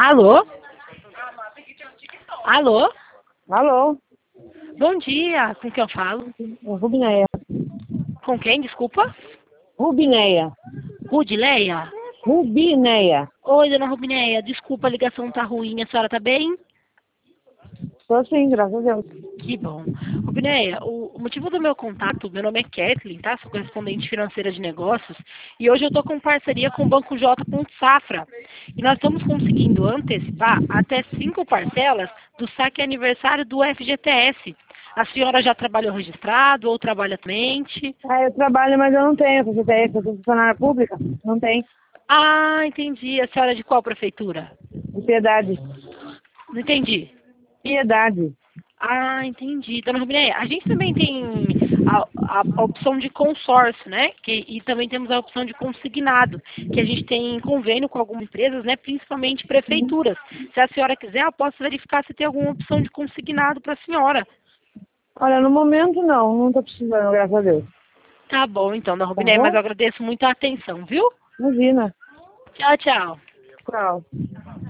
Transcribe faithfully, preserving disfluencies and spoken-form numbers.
Alô? Alô? Alô? Bom dia, com quem eu falo? Rubineia. Com quem, desculpa? Rubineia. Rudileia? Rubineia. Oi, dona Rubineia, desculpa, a ligação tá ruim, a senhora tá bem? Tô sim, graças a Deus. Que bom. Rubineia, o, o motivo do meu contato, meu nome é Kathleen, tá? Sou correspondente financeira de negócios e hoje eu tô com parceria com o Banco J. Safra e nós estamos conseguindo antecipar até cinco parcelas do saque aniversário do F G T S. A senhora já trabalhou registrado ou trabalha atualmente? Ah, eu trabalho, mas eu não tenho F G T S, eu sou funcionária pública. Não tem. Ah, entendi. A senhora é de qual prefeitura? De piedade. Não entendi. Piedade. Ah, entendi. Dona Rubineia, a gente também tem a, a, a opção de consórcio, né? Que, e também temos a opção de consignado, que a gente tem convênio com algumas empresas, né? Principalmente prefeituras. Se a senhora quiser, eu posso verificar se tem alguma opção de consignado para a senhora. Olha, no momento não, não tô precisando, graças a Deus. Tá bom, então, Dona Tá Rubineia, mas bom? eu agradeço muito a atenção, viu? Imagina. Tchau, tchau. Tchau.